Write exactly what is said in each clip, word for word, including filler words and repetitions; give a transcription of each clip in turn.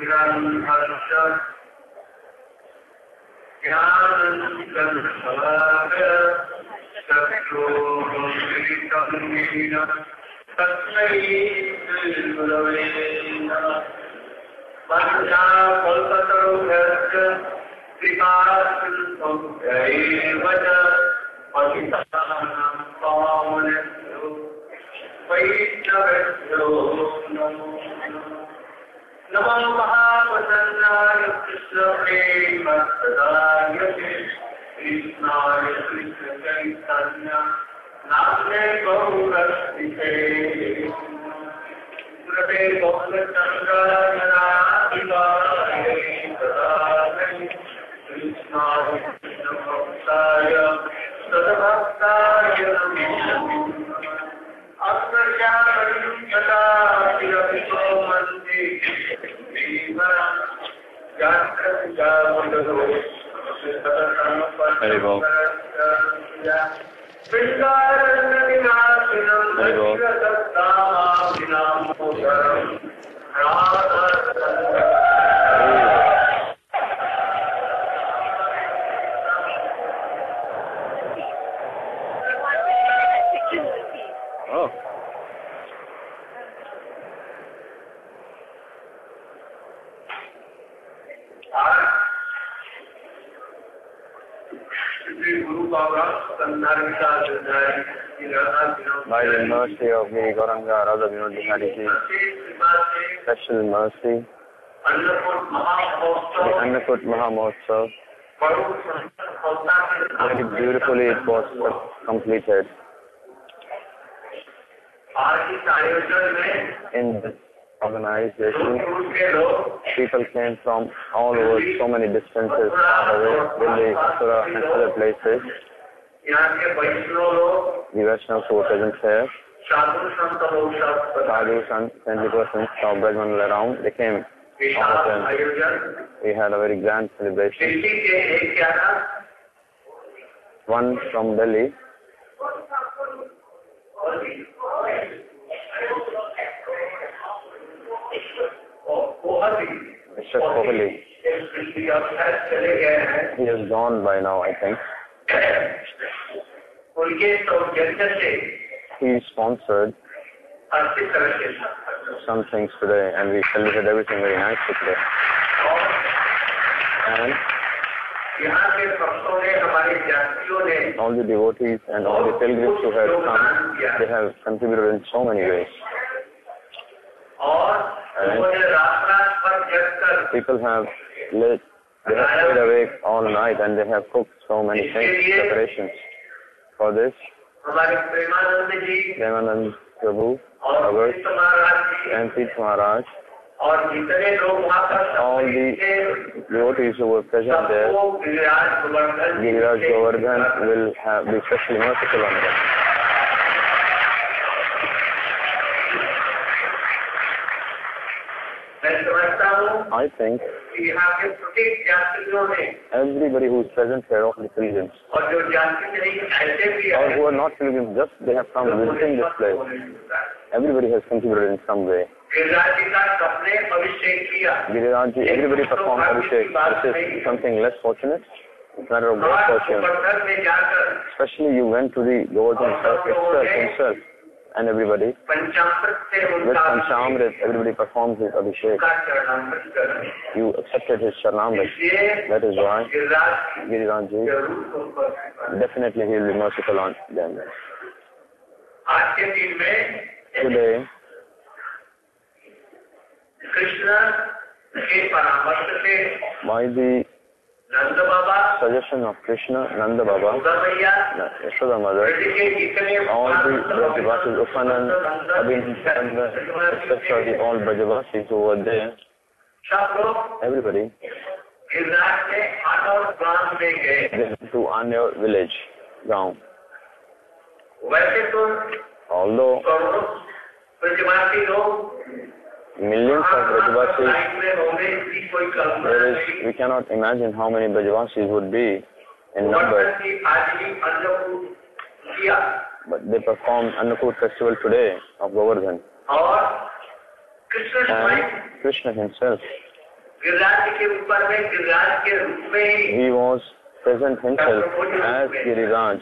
नमो महावदनाय कृष्णप्रेमप्रदाय कृष्णाय कृष्णचैतन्य नाम्ने गौरस्तिते गुरवे गौरचन्द्राय नारायणाय प्रदाय कृष्णाय कृष्णभक्ताय सद्भक्ताय नमो Very well. Very well. Oh. By the mercy of the Gauranga Radha Vinod Bihari Ji, special mercy, the Annakut Mahamotsav, very beautifully it was completed. In this organization, people came from all over, so many distances, Delhi, Mathura and other places. The Vaishnavas who were present here, Sadhu, Sant, twenty persons of Brajmanal around, they came, all of them. We had a very grand celebration. One from Delhi, Mister Kohli. He is gone by now, I think. He sponsored some things today and we celebrated everything very nicely today. And all the devotees and all the pilgrims who have come, they have contributed in so many ways. And people have lit, they have stayed awake all night and they have cooked so many things, preparations for this. Premanand Prabhu, Robert, and Pete Maharaj, all the devotees who were present there, Giriraj Govardhan will have be especially merciful on them. I think everybody who is present here, all the pilgrims, or who are not pilgrims, just they have come visiting this place, everybody has contributed in some way. Giriraj, everybody performed Abhishek. This is something less fortunate. It's a matter of great fortune. Especially you went to the Govardhan itself, himself, and everybody. With Panchamrit, everybody performs his Abhishek. You accepted his Sharanamrit. That is why Girirajji, definitely he will be merciful on them. Today, by the suggestion of Krishna, Nanda Baba, Yashoda Mother, all the Brajavasis, Upanand, Abhinanda, et cetera, the all Brajavasis who were there, everybody, they went to Anyor village, Gaon. Although millions of Brajavasis, there is, we cannot imagine how many Brajavasis would be in number. But they performed Annakut festival today of Govardhan. And Krishna himself He was present himself as Giriraj.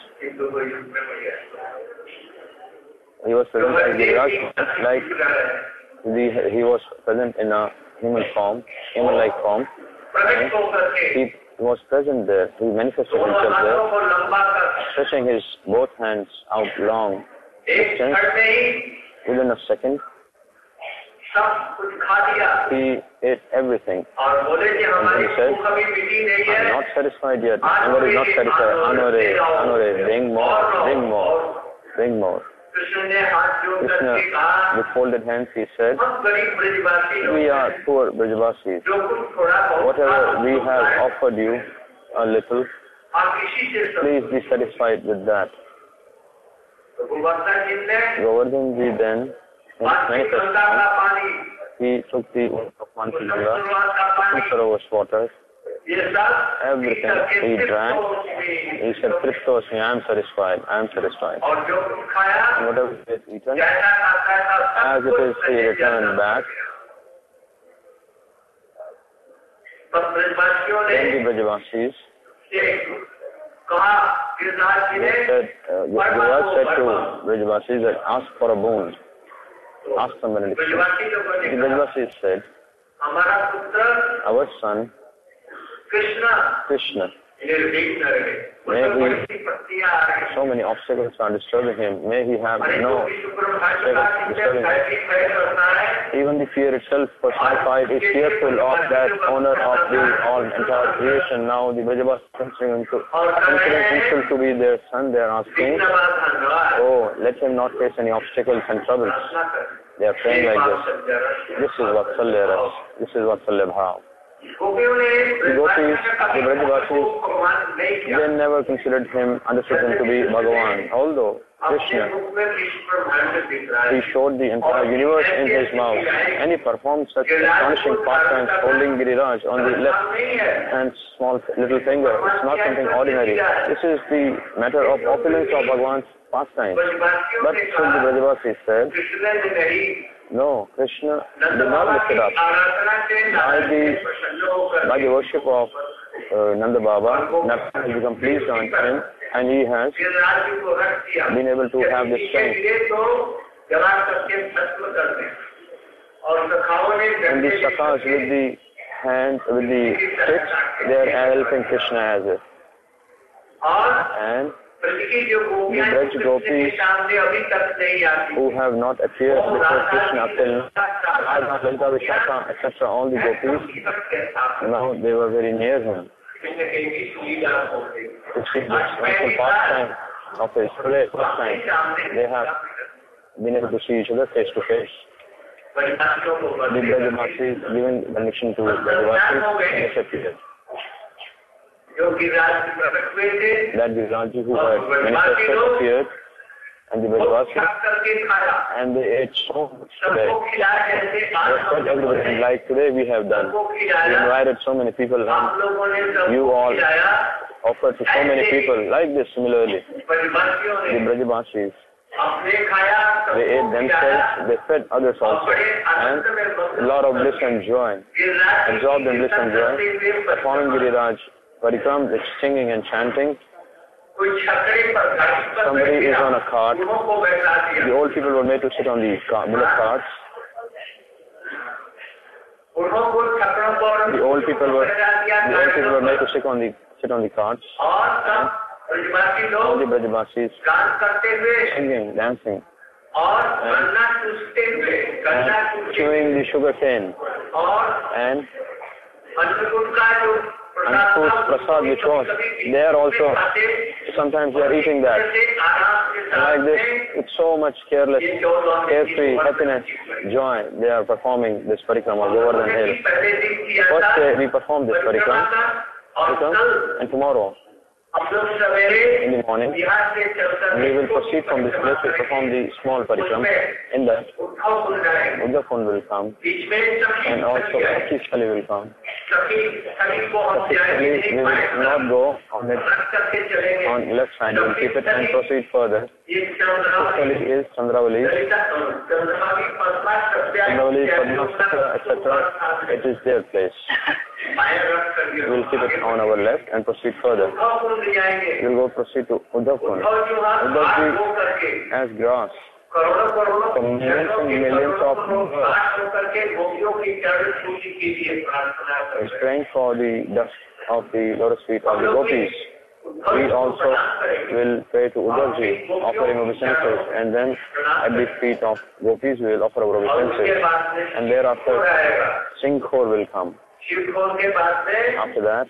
He was present as Giriraj, like the, he was present in a human form, human-like form. And he was present there. He manifested himself there, stretching his both hands out long distance. Within a second, he ate everything. And he said, I'm not satisfied yet. Anwar is not satisfied. Anwar, Anwar, bring more, bring more, bring more. Krishna, with folded hands, he said, we are poor Brajavasis. Whatever we have offered you, a little, please be satisfied with that. Govardhan Ji then, in manifestation, he took the Manchiganga, two Sarovar's waters, everything he drank. He said, Triptosmi, I am satisfied, I am satisfied. And whatever he has eaten, as it is, he returned back. Then the Brajavasis, they said, uh, Giriraj said to Brajavasis that ask for a boon, ask for benediction. The Brajavasis said, our son, Krishna, may he, so many obstacles are disturbing him, may he have no obstacles disturbing him. Even the fear itself personified is fearful of that owner of the all entire creation. Now the Brajavasis considering himself to be their son, they are asking, oh, let him not face any obstacles and troubles. They are praying like this. This is Vatsalya Ras. This is Vatsalya Bhav. The gopis, the Brajavasis, they never considered him, understood him to be Bhagavan. Although Krishna, he showed the entire universe in his mouth, and he performed such astonishing pastimes holding Giriraj on the left and small little finger. It's not something ordinary. This is the matter of opulence of Bhagavan's pastime. But so the Brajavasis said, no, Krishna did not lift it up. By the, by the worship of uh, Nanda Baba, Nanda has become pleased on him, and he has been able to have this strength. And the Sakhas with the hands, with the sticks, they are helping Krishna as if. And the Braj Gopis who have not appeared before Krishna till now, Lalita Vishaka, et cetera, all the Gopis, now they were very near him. To see this wonderful pastime of his today, first time, they have been able to see each other face to face. The Brajavasis giving benediction to Brajavasis disappeared. That Giriraj who had manifested appeared, and the Brajavasis, and they ate so much today. That's what everybody, like today we have done. We invited so many people, and you all offered to so many people, like this similarly. The Brajavasis, they ate themselves, they fed others also, and a lot of bliss and joy, absorbed in bliss and joy, performing Giriraj Parikram, it's singing and chanting. Somebody is on a cart. The old people were made to sit on the car, bullock carts. The old people were the old people were made to sit on the sit on the carts. And all the Brajavasis singing, dancing, and, and chewing the sugar cane, and and food prasad which was there also, sometimes they are eating that. And like this, with so much careless, carefree, happiness, joy, they are performing this parikram of Govardhan Hill. First day we perform this parikram, parikram and tomorrow in the morning we will proceed from this place to perform the small parikram. In that, Uddhav Kund will come, and also Sakhi Stali will come. Specifically, we will not go on it on left side. We will keep it and proceed further. Specifically is Chandravali. Chandravali, Padmastra, et cetera. It is their place. We will keep it on our left and proceed further. We will go proceed to Uddhav Kund. Uddhavji has grass. So millions and millions of is praying for the dust of the lotus feet of the gopis. We also will pray to Uddhavji, offering obeisances, and then at the feet of gopis we will offer our obeisances. And thereafter, Singhkhor will come. After that,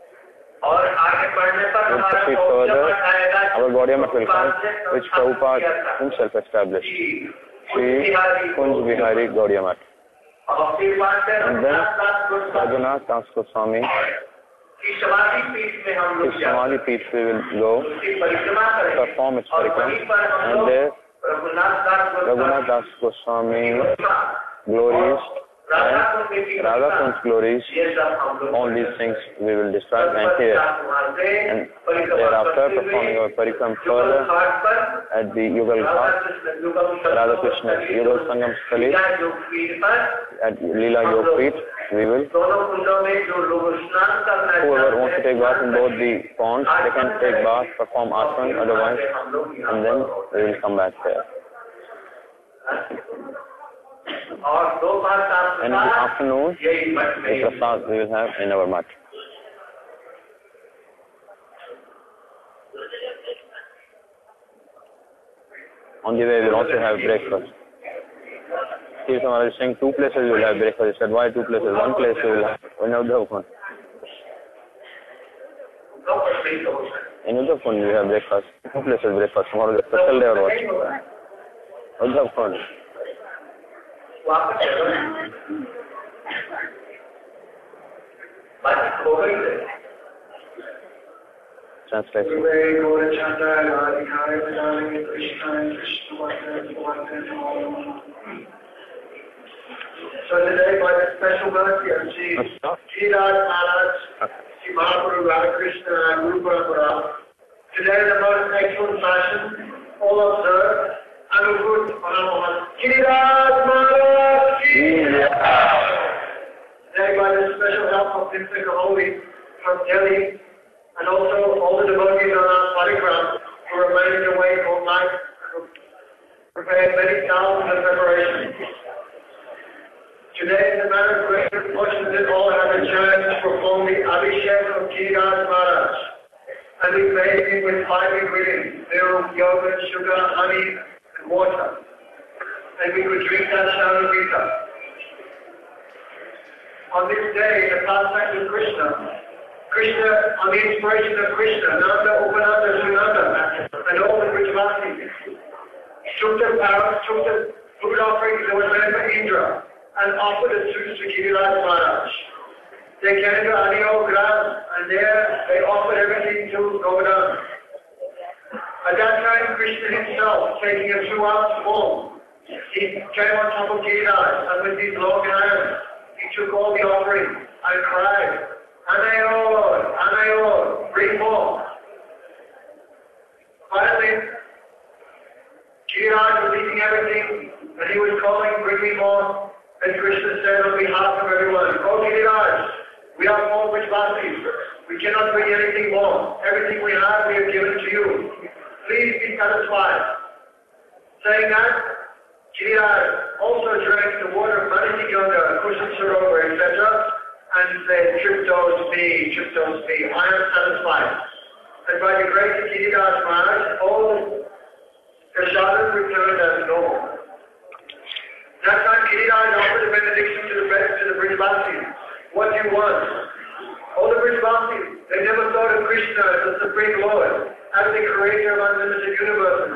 we'll proceed further. Our Gaudiya Math will come, which Prabhupada himself established. Sri Kunj Vihari Gaudiya Math. And then Raghunath Das Goswami, his Samadhi Peeth we will go, perform its parikram, and there Raghunath Das Goswami glories and Radha Kund's glories, all these things we will describe and hear. And thereafter, performing our parikram further at the Yugal Ghat, Radha Krishna Yugal Sangam Sthali, at Leela Yog Feet, we will. Whoever wants to take bath in both the ponds, they can take bath, perform asana, otherwise, and then we will come back there. And in the afternoon, the prasad we will have in our mat. On the way, we will also have breakfast. Here, Maharaj is saying two places we will have breakfast. He said, why two places? One place we will have in Uddhav Kund. In Uddhav Kund we have breakfast. Two places breakfast. Tomorrow is a special day or what? Uddhav Kund. Translation. So today, by the special mercy of Sri Giriraj Maharaj, Sri Mahaprabhu Radhakrishna and Guru Parampara, today in the most excellent fashion, all observe and we put on our Maharaj Giriraj Maharaj today by the special help of Dimsa Kaholi from Delhi, and also all the devotees on our parikram who remained awake all night, prepared many thousands of preparations. Today, in the matter of great proportion, that all have a chance to perform the Abhishek of Giriraj Maharaj. And we bathe him with five ingredients: milk, yogurt, sugar, honey, and water. And we could drink that Sharanvita. On this day, the pastime of Krishna, Krishna, on the inspiration of Krishna, Nanda, Upananda, Sunanda, and all the Vrijavasis, took the power, took the food offerings that were meant for Indra, and offered it to Sri Giriraj Maharaj. They came to Anio Gram, and there they offered everything to Govardhan. At that time, Krishna himself, taking a two-ounce form, he came on top of Giriraj, and with these long hands, he took all the offerings and cried, Anayor, Anayor, bring more. Finally, Giriraj was eating everything, and he was calling, bring me more. And Krishna said on behalf of everyone, "Oh Giriraj, we are all Vrijavasis. We cannot bring anything more. Everything we have, we have given to you. Please be satisfied." Saying that, Giriraj also drank the water of Manitiganga, Kushan Sarovar, et cetera, and said, "Triptos me, Triptos me, I am satisfied." And by the grace of Giriraj Maharaj, all prasadam returned as normal. That time Giriraj offered a benediction to the rest to the Vrijavasis. What do you want? All the Vrijavasis, they never thought of Krishna as the Supreme Lord, as the creator of unlimited universes.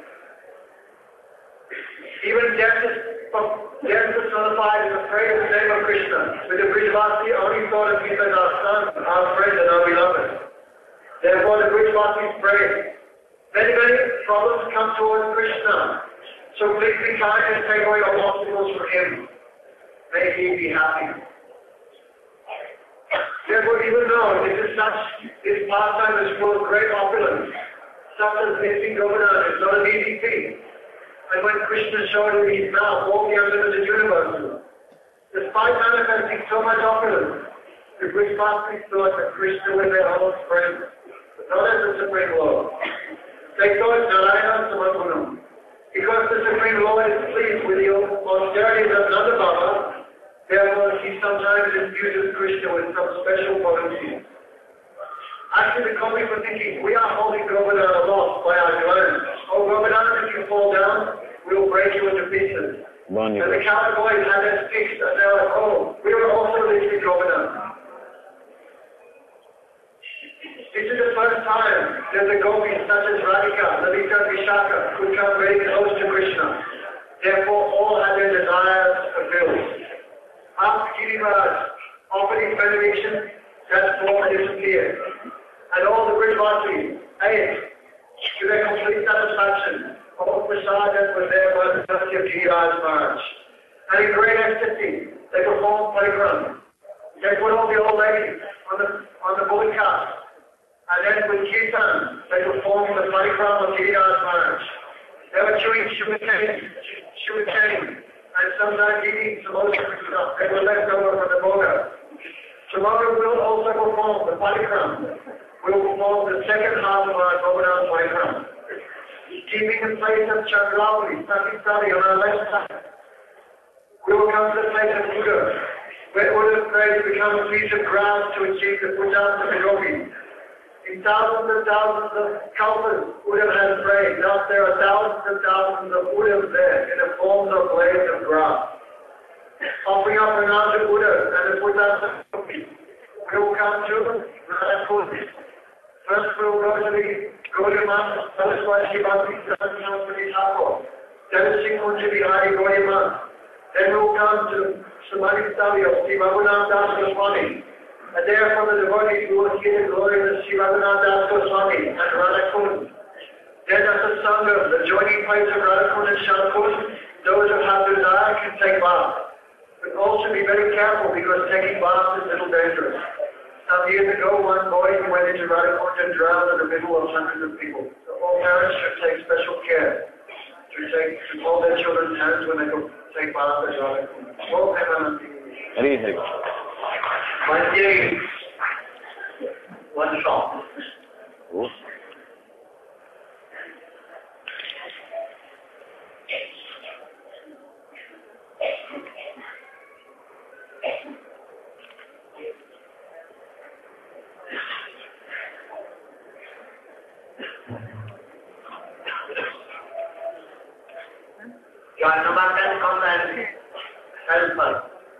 Even death personified is afraid of the name of Krishna, but the Vrijavasi only thought of him as our son, our friend, and our beloved. Therefore the Vrijavasis prayed. Many, many problems come towards Krishna. So please be kind and take away all obstacles from him. May he be happy. Therefore, even though this is such, this pastime is full of great opulence, such as mixing Govardhan is not an easy thing. And when Krishna showed him his mouth, all the unlimited universes, despite manifesting so much opulence, the Greek Bhaktis thought that Krishna was their own friend, but not as the Supreme Lord. They thought Narayana Samagunam. Because the Supreme Lord is pleased with the austerities of Nanda Baba, therefore he sometimes infuses Krishna with some special potency. Actually, the Komis were thinking, we are holding Govardhan aloft by our glands. Oh, Govardhan, if you fall down, we will break you into pieces. And the coward boys had their sticks and they were like, oh, we were also lifting Govardhan. This is the first time that the gopis such as Radhika, Lalita and Vishaka could come very close to Krishna. Therefore, all had their desires fulfilled. After Giriraj offered his benediction, that form disappeared. And all the Brajavasis ate to their complete satisfaction all the prasad that was there by the mercy of Giriraj Maharaj. And in great ecstasy, they performed parikrama. They put all the old ladies on the, on the bullock cart. And then with Kirtan, they performed the parikrama of Giriraj Maharaj. They were chewing sugarcane, sugarcane, and sometimes eating samosa stuff. They were left over from the boga. Tomorrow we'll also perform the parikrama. We'll perform the second half of our Govardhan parikrama. Keeping the place of Chandravali, Satisari on our left side. We will come to the place of Buddha, where Buddha's praise becomes a piece of grass to achieve the Buddhas of the yogis. In thousands and thousands of kalpas, Uddhav has prayed. Thus there are thousands and thousands of Uddhavs there in the forms of blades of grass. Offering up Rananda Buddha and the Buddhas of Yogi, we will come to Radhakundi. First we will go to the Gaudiya Saraswati Bhakti Saraswati Thakur. Then Singh Kunja Bihari Gaudiya. Then we will come to Samadhi Stali of Sri Raghunath Das Goswami. And there from the devotees we will hear the glory of Sri Raghunath Das Goswami and Radhakund. Then at the Sangam, the joining place of Radhakund and Shalakund, those who have desire can take bath. But also be very careful because taking bath is a little dangerous. Some years ago, one boy went into Radhakund and drowned in the middle of hundreds of people. So all parents should take special care to take to hold their children's hands when they go take bath at Radhakund. All parents. Very good. One day, one shop. Ooh. Your number can come and help us.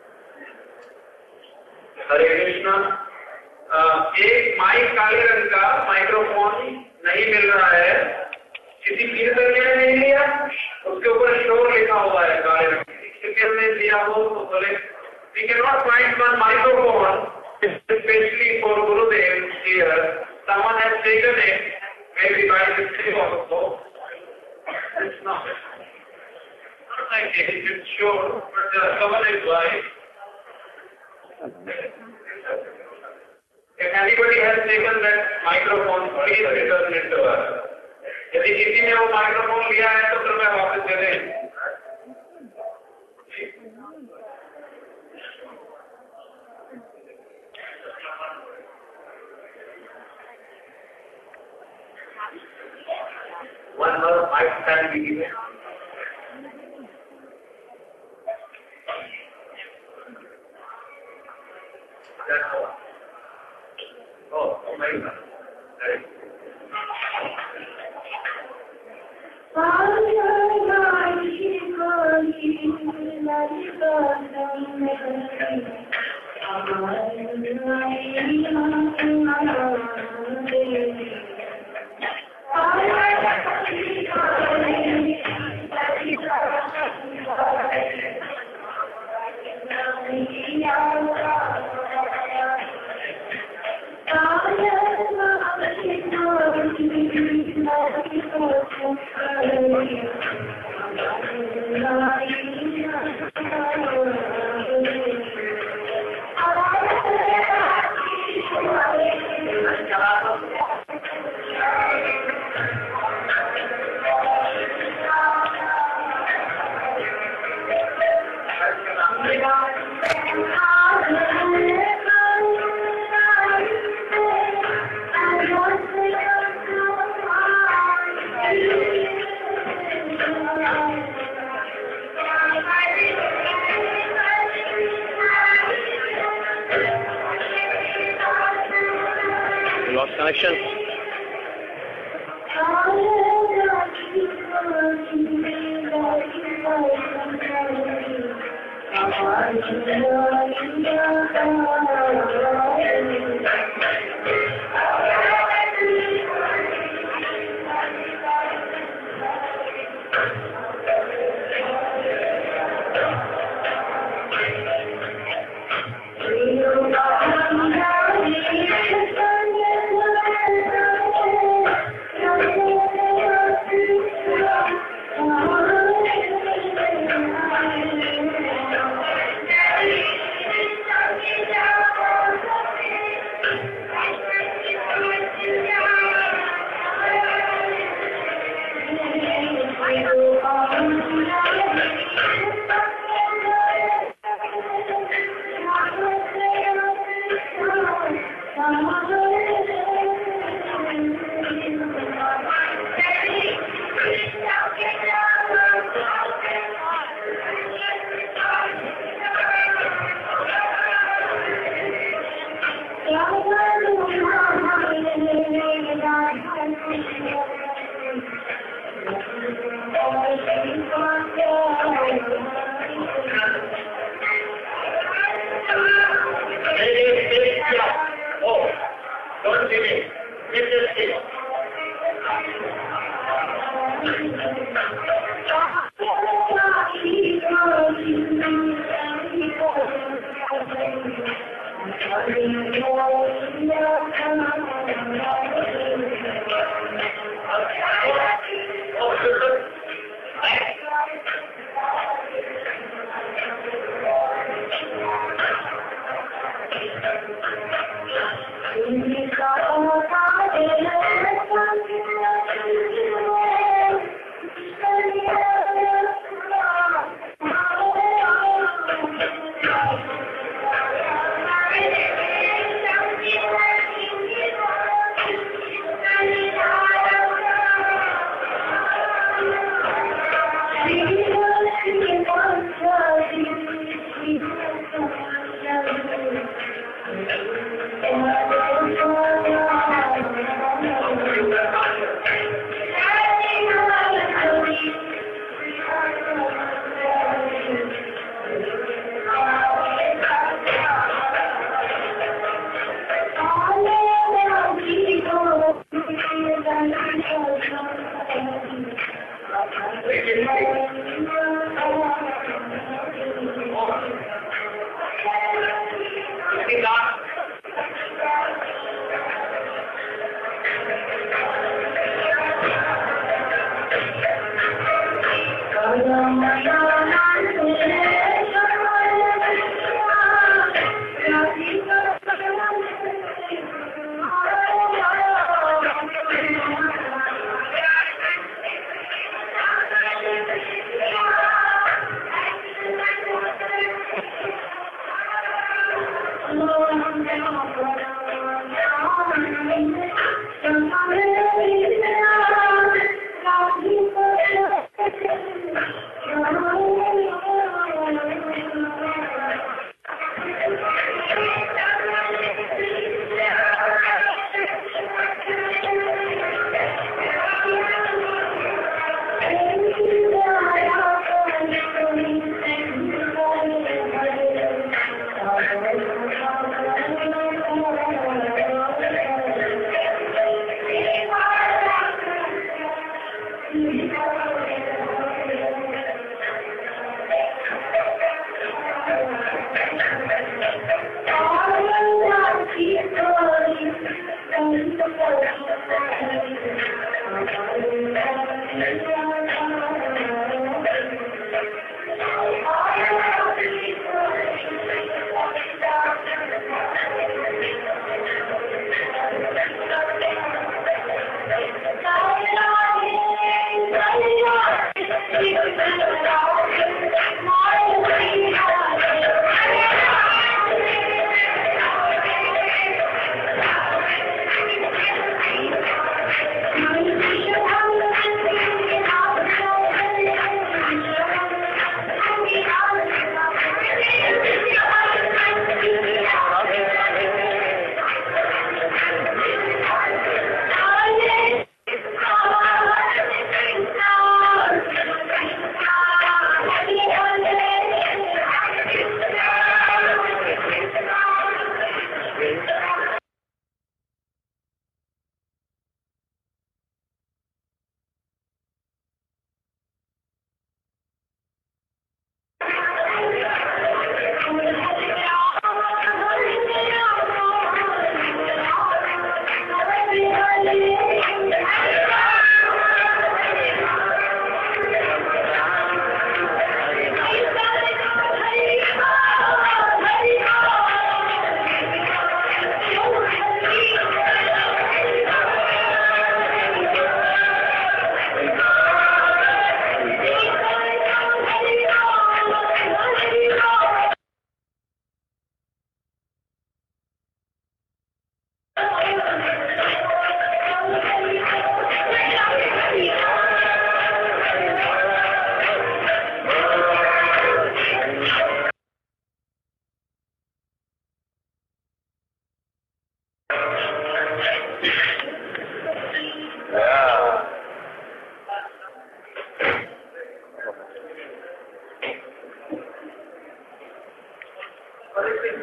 हरे कृष्णा एक mic काले रंग का microphone नहीं मिल रहा है किसी कीर्तन ने नहीं लिया उसके ऊपर शोर लिखा हुआ है काले रंग किसी ने लिया हो तो बोले we cannot find one microphone especially for Gurudev here someone has taken it maybe by mistake also it's not not like it it's sure but uh, someone is right. If anybody has taken that microphone, please return it to us. यदि किसी ने वो microphone लिया है तो कृपया वापस दे दें. One more mic can be given. That's all. Oh, oh my God. Right. connection. Oh, don't see me. Keep this seat.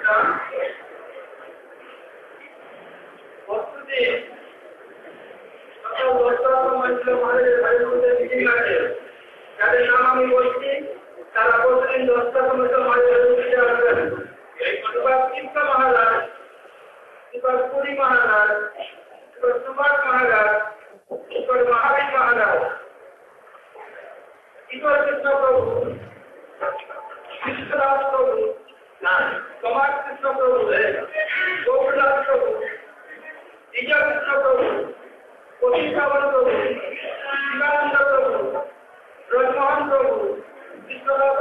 যাদের নাম আমি বলছি তারা প্রতিদিন দশটা সমস্যা মাঝে দিতে আসবেন। এবার চিন্তা মহারাজ, এবার পুরী মহারাজ, এবার সুভাষ মহারাজ, এবার মহাবীর মহারাজ, ঈশ্বর কৃষ্ণ প্রভু, কৃষ্ণদাস প্রভু, সমাজ কৃষ্ণ প্রভু, গৌরদাস প্রভু, বিজয় কৃষ্ণ প্রভু, প্রতিষ্ঠাবন প্রভু, শিবানন্দ প্রভু, ব্রহ্মোহন প্রভু, কৃষ্ণদাস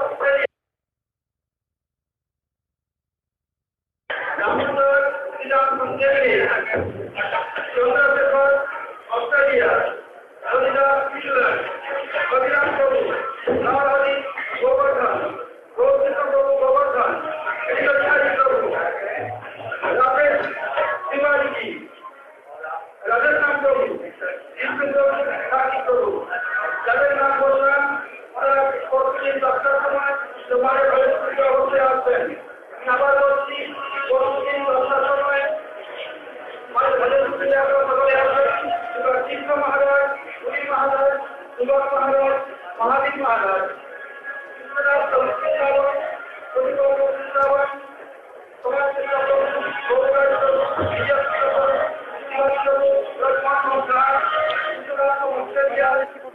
দামোদর শ্রীরাম সুন্দরী, চন্দ্রশেখর অস্ট্রেলিয়া, হরিদাস কৃষ্ণ, হরিরাম প্রভু, নরহরি গোবর্ধন, গৌরকৃষ্ণ প্রভু গোবর্ধন, বিশ্ববিহারী প্রভু, রামেশ তিওয়ারি, রাধেশ্যাম প্রভু, কৃষ্ণচন্দ্র সাথী প্রভু, যাদের নাম বললাম ওনারা প্রতিদিন দশটার সময় তোমাদের ঘরে পুজো হতে আসবেন। আবার বলছি প্রতিদিন দশটার সময় আমাদের ঘরে পুজো সকলে আসবেন। এবার কৃষ্ণ মহারাজ, পুরী মহারাজ, সুভাষ মহারাজ, মহাবীর মহারাজ, কৃষ্ণদাস প্রভৃতিরাবণ, প্রতিবর্ষ বৃন্দাবন, সমাজ কৃষ্ণপ্রভু, গৌরদাস প্রভু, বিজয় কৃষ্ণপ্রভু, শিবাজ Prabhu, Brajmohan Das, Krishnadas Australia.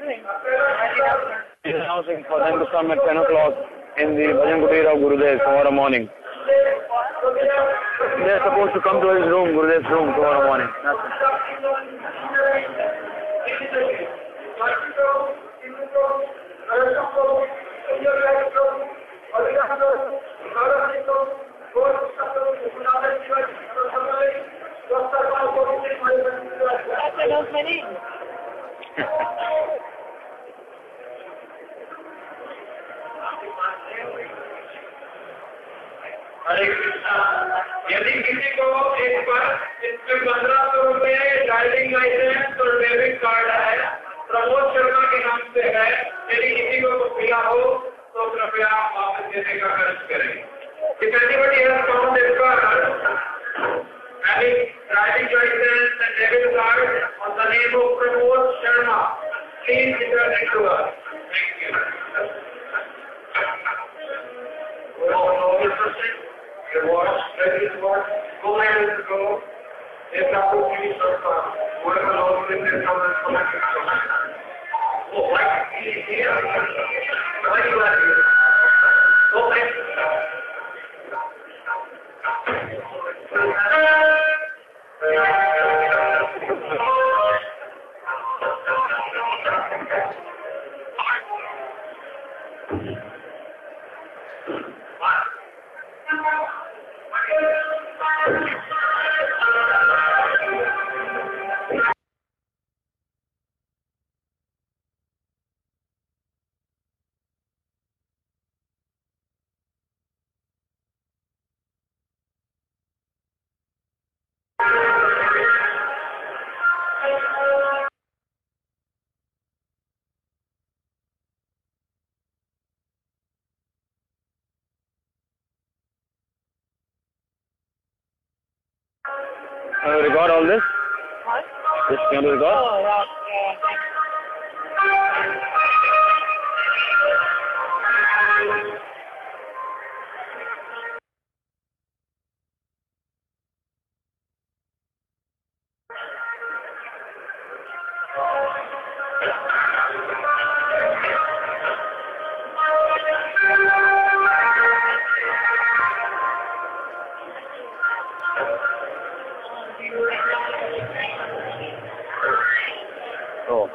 He is announcing for them to come at ten o'clock in the Bhajan Kutir of Gurudev tomorrow morning. They are supposed to come to his room, Gurudev's room, tomorrow morning. That's Hare Krishna. यदि किसी को एक बार इसमें पंद्रह सौ रुपये driving licence और डेबिट कार्ड है, प्रमोद शर्मा के नाम से है, यदि किसी को मिला हो तो कृपया वापस देने का खर्च करें। If anybody has found this card having driving license and debit card on the name of Pramod Sharma, please return it to us. Thank you. Oh, no, Mister Singh. Your watch, ready to watch, go ahead and go. If not, we'll give you some fun. Whatever loan in this come and come back. Oh, like, here. Like you like it. Go ahead. Can you record all this? What? This can you record? Oh, yeah, yeah, thanks. Oh.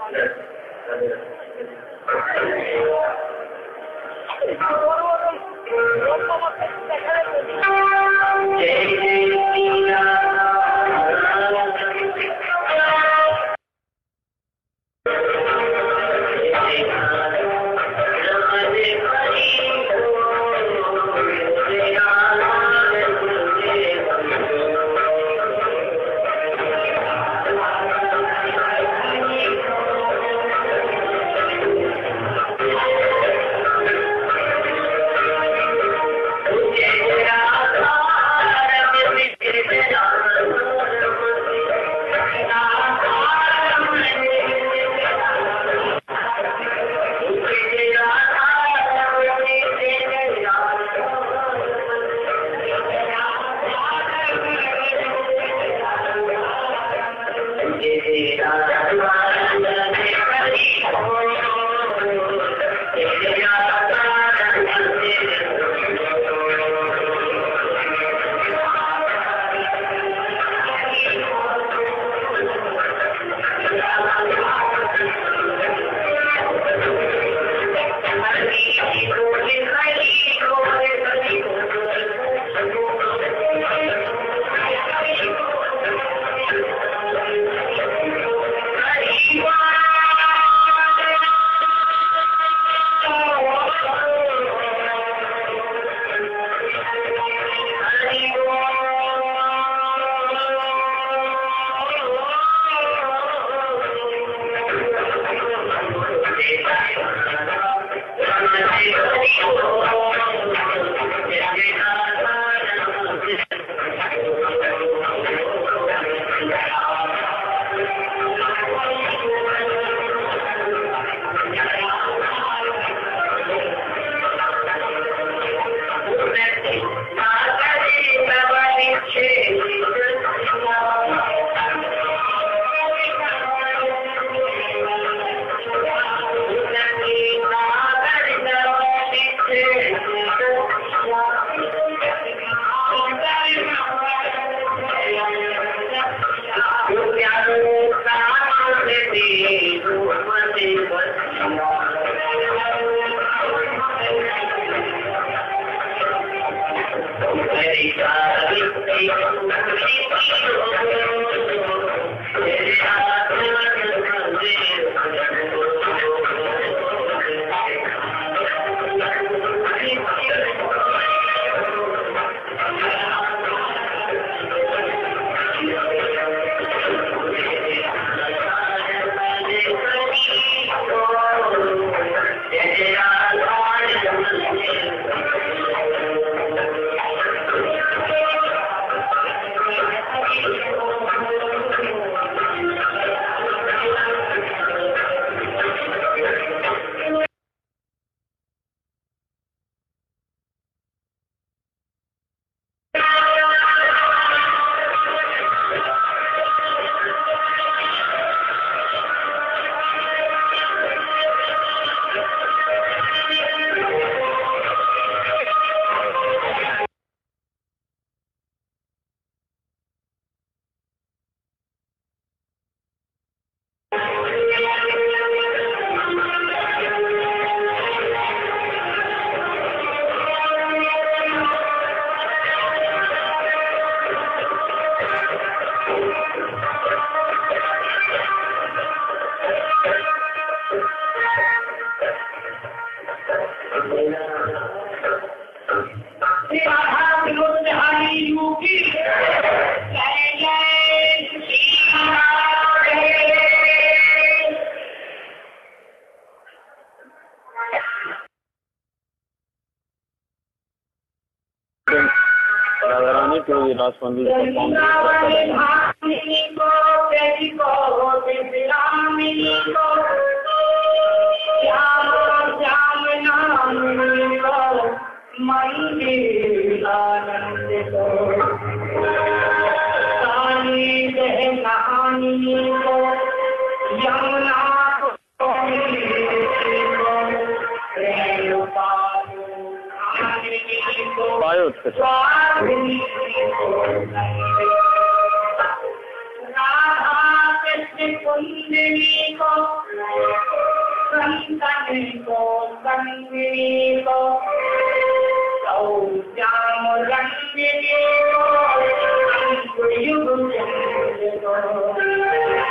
To the last one, we performed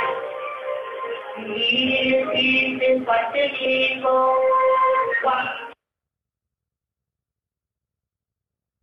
One